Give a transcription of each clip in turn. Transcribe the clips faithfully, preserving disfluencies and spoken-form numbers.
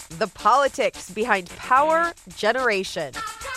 the politics behind power generation.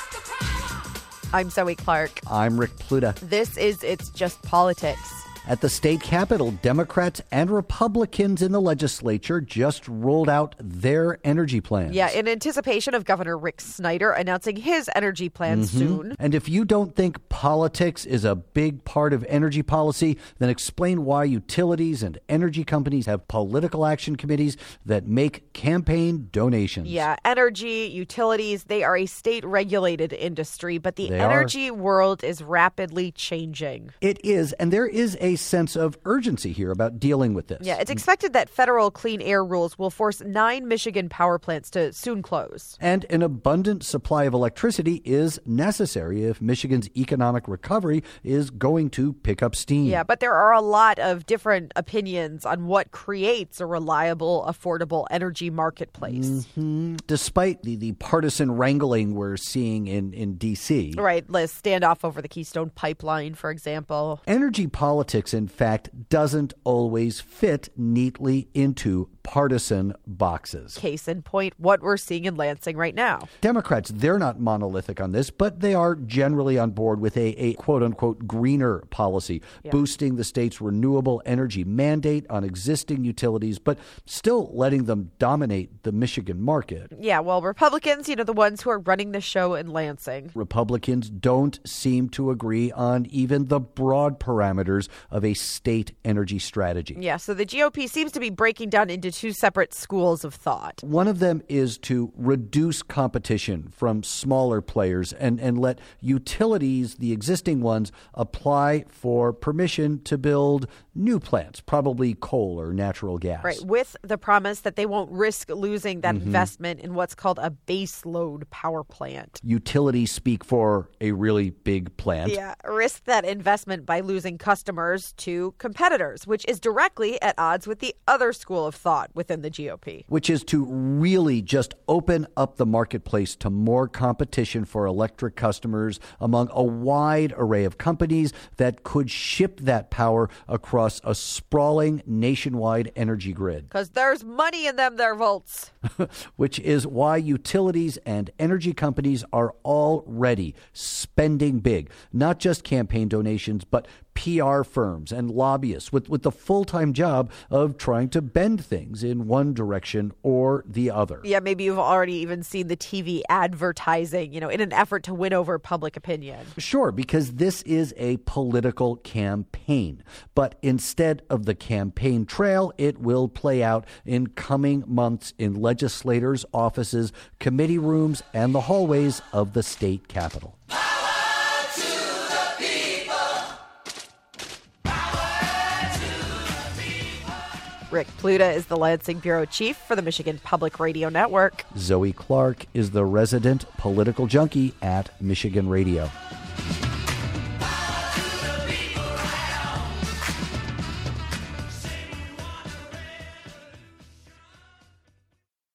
I'm Zoe Clark. I'm Rick Pluta. This is It's Just Politics. At the state capitol, Democrats and Republicans in the legislature just rolled out their energy plans. Yeah, in anticipation of Governor Rick Snyder announcing his energy plans mm-hmm. soon. And if you don't think politics is a big part of energy policy, then explain why utilities and energy companies have political action committees that make campaign donations. Yeah, energy, utilities, they are a state-regulated industry, but the they energy are. world is rapidly changing. It is, and there is a sense of urgency here about dealing with this. Yeah, it's expected that federal clean air rules will force nine Michigan power plants to soon close. And an abundant supply of electricity is necessary if Michigan's economic recovery is going to pick up steam. Yeah, but there are a lot of different opinions on what creates a reliable, affordable energy marketplace. Mm-hmm. Despite the, the partisan wrangling we're seeing in, in D C. Right, let's standoff over the Keystone Pipeline, for example. Energy politics, in fact, doesn't always fit neatly into partisan boxes. Case in point, what we're seeing in Lansing right now. Democrats, they're not monolithic on this, but they are generally on board with a, a quote-unquote greener policy, yeah. boosting the state's renewable energy mandate on existing utilities, but still letting them dominate the Michigan market. Yeah, well, Republicans, you know, the ones who are running the show in Lansing. Republicans don't seem to agree on even the broad parameters of a state energy strategy. Yeah, so the G O P seems to be breaking down into two separate schools of thought. One of them is to reduce competition from smaller players and, and let utilities, the existing ones, apply for permission to build new plants, probably coal or natural gas. Right, with the promise that they won't risk losing that mm-hmm. investment in what's called a base load power plant. Utilities speak for a really big plant. Yeah, risk that investment by losing customers to competitors, which is directly at odds with the other school of thought within the G O P. Which is to really just open up the marketplace to more competition for electric customers among a wide array of companies that could ship that power across a sprawling nationwide energy grid. Because there's money in them there volts. Which is why utilities and energy companies are already spending big, not just campaign donations, but P R firms and lobbyists with, with the full-time job of trying to bend things in one direction or the other. Yeah, maybe you've already even seen the T V advertising, you know, in an effort to win over public opinion. Sure, because this is a political campaign. But instead of the campaign trail, it will play out in coming months in legislators' offices, committee rooms, and the hallways of the state capitol. Rick Pluta is the Lansing Bureau Chief for the Michigan Public Radio Network. Zoe Clark is the resident political junkie at Michigan Radio.